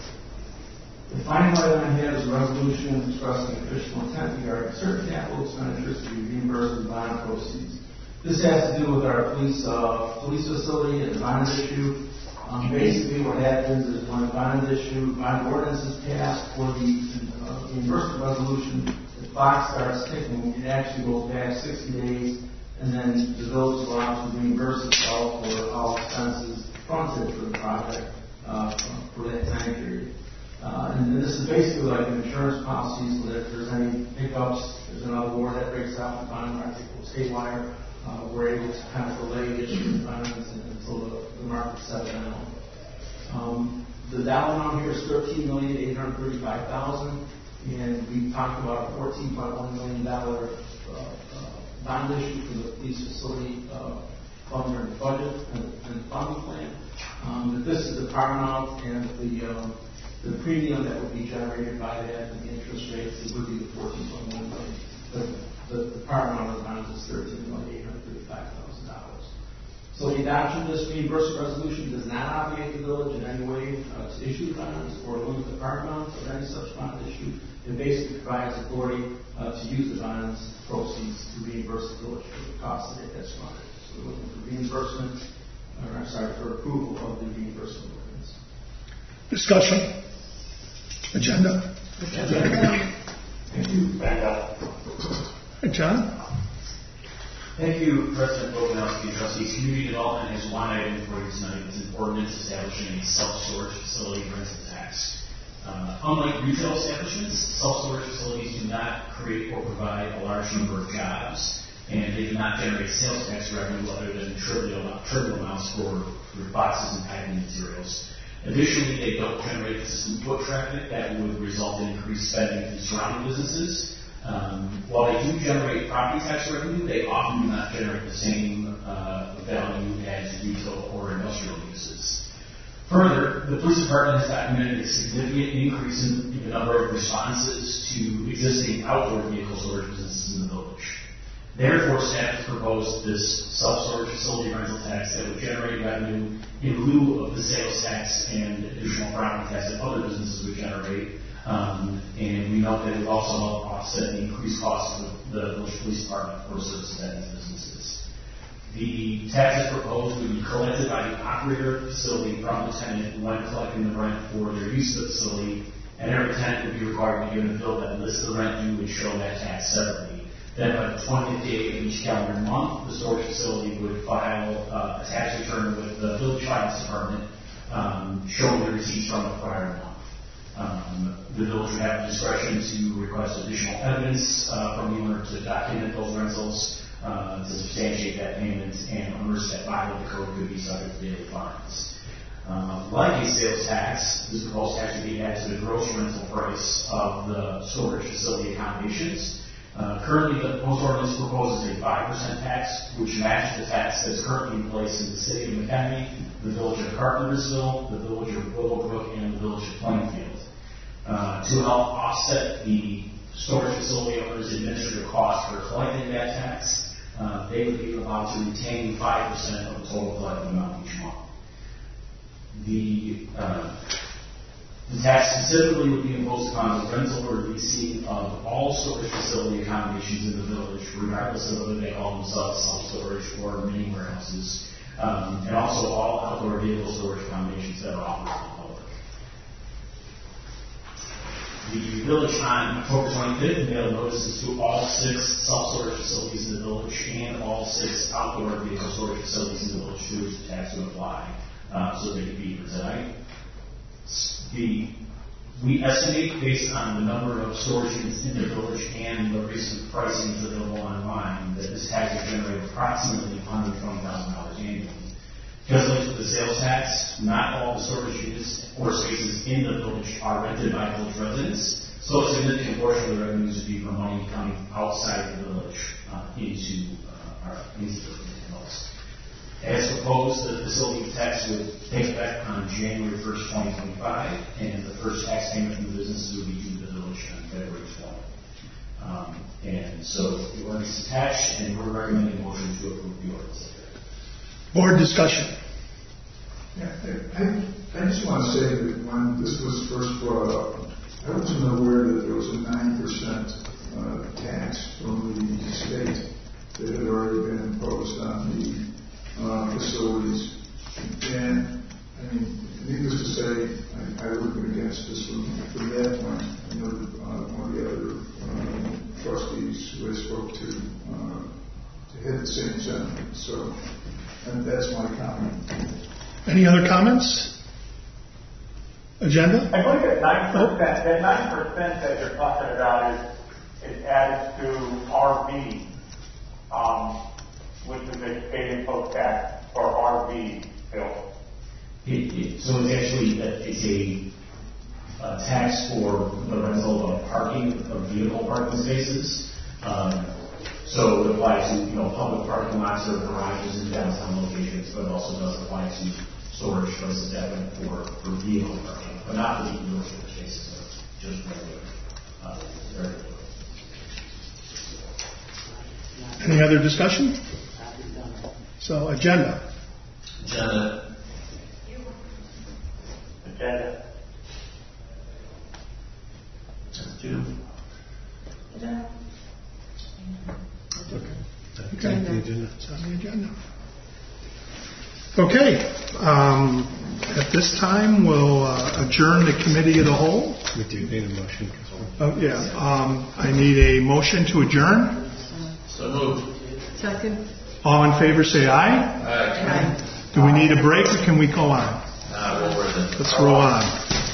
Speaker 16: The final item I have is a resolution expressing official intent regarding certain capital expenditures to be reimbursed with bond proceeds. This has to do with our police uh, police facility and the bond issue. Um, basically, what happens is when a bond issue, bond ordinance is passed for the uh, reimbursement resolution, the clock starts ticking. It actually goes back sixty days, and then the village is allowed to reimburse itself for all expenses fronted for the project uh, for that time period. Uh, and this is basically like an insurance policy, so that if there's any hiccups, there's another war that breaks out in the bond market, statewide, uh, we're able to kind of delay the issue of bonds until the, the market settles down. Um, the dollar amount here is thirteen million eight hundred thirty-five thousand dollars, and we talked about a fourteen point one million dollars uh, uh, bond issue for the police facility uh, fund during the budget and, and the funding plan. Um, but this is the par amount and the um, the premium that would be generated by that and the interest rates, it would be the fourteen point one million dollars. The, the, the par amount of the bonds is thirteen million eight hundred thirty-five thousand dollars. So the adoption of this reimbursement resolution does not obligate the village in any way uh, to issue bonds or limit the par amount of any such bond issue. It basically provides authority uh, to use the bonds proceeds to reimburse the village for the cost that it has funded. So we're looking for reimbursement, or I'm sorry, for approval of the reimbursement ordinance.
Speaker 1: Discussion? Agenda?
Speaker 16: Agenda. Thank you. Back up.
Speaker 1: Hey, John?
Speaker 17: Thank you, President Boganowski. Trustees, Community Development has one item for you tonight. It's an ordinance establishing a self-storage facility rental tax. Uh, unlike retail establishments, self-storage facilities do not create or provide a large number of jobs, and they do not generate sales tax revenue other than trivial, trivial amounts for, for boxes and packing materials. Additionally, they don't generate consistent foot traffic that would result in increased spending in surrounding businesses. Um, while they do generate property tax revenue, they often do not generate the same uh, value as retail or industrial uses. Further, the police department has documented a significant increase in, in the number of responses to existing outdoor vehicle storage businesses in the village. Therefore, staff has proposed this self-storage facility rental tax that would generate revenue in lieu of the sales tax and additional property tax that other businesses would generate. Um, and we know that it would also offset the increased costs of the village police department for services at these businesses. The taxes proposed would be collected by the operator of the facility from the tenant when collecting the rent for their use of the facility, and every tenant would be required to give a bill that lists the rent due and show that tax separately. Then by the twentieth day of each calendar month, the storage facility would file uh, a tax return with the village finance department um, showing the receipts from the prior month. Um, the village would have discretion to request additional evidence uh, from the owner to document those rentals uh, to substantiate that payment, and owners that violate the code could be subject to daily fines. Uh, like a sales tax, this proposed tax would be added to the gross rental price of the storage facility accommodations. Uh, currently, the proposed ordinance proposes a five percent tax, which matches the tax that's currently in place in the city of McHenry, the village of Carpentersville, the village of Willowbrook, and the village of Plainfield. Uh, to help offset the storage facility owners' administrative costs for collecting that tax, uh, they would be allowed to retain five percent of the total collected amount each month. The uh, The tax specifically would be imposed upon the rental or leasing of all storage facility accommodations in the village, regardless of whether they call themselves self-storage or mini warehouses, um, and also all outdoor vehicle storage accommodations that are offered to the public. The village on October twenty-fifth mailed notices to all six self-storage facilities in the village and all six outdoor vehicle storage facilities in the village to which the tax would apply, uh, so they could be here tonight. The, we estimate, based on the number of storage units in the village and the recent pricing available online, that this tax will generate approximately one hundred twenty thousand dollars annually. Just like with the sales tax, not all the storage units or spaces in the village are rented by village residents, so a significant portion of the revenues would be from money coming outside the village uh, into uh, our into the village. As proposed, the facility tax would take effect on January first, twenty twenty-five, and the first tax payment from the businesses would be due to the village on February twentieth. Um, and so the ordinance is attached, and we're recommending a motion to approve the ordinance.
Speaker 1: Board discussion.
Speaker 15: Yeah, I, I just want to say that when this was first brought up, I wasn't aware that there was a nine percent uh, tax from the state that had already been imposed on the Uh, facilities, and I mean, needless to say, I, I would have been against this from, from that point. I know that uh, one of the other uh, trustees who I spoke to, uh, to had the same sentiment. So, and that's my comment.
Speaker 1: Any other comments? Agenda?
Speaker 18: I believe that nine percent, that nine percent that you're talking about is is added to R V. Um, which is a state imposed tax for R V bills.
Speaker 17: It, it, so it's actually a, it's a, a tax for the rental of parking of vehicle parking spaces. Um, so it applies to you know public parking lots or garages in downtown locations, but it also does apply to storage places that went for, for vehicle parking, but not for the dealership spaces, just regular. Uh, regular.
Speaker 1: Any other discussion? So, agenda.
Speaker 17: Agenda.
Speaker 18: Agenda.
Speaker 1: Two.
Speaker 2: Agenda.
Speaker 1: Okay. Agenda. It's on the agenda. Okay. Um, at this time, we'll uh, adjourn the committee of the whole.
Speaker 5: We do need a motion.
Speaker 1: Oh, yeah. Um, I need a motion to adjourn.
Speaker 17: So moved.
Speaker 2: Second.
Speaker 1: All in favor, say aye.
Speaker 17: Aye.
Speaker 1: Do we need a break, or can we go on?
Speaker 17: Uh, we'll
Speaker 1: Let's roll on.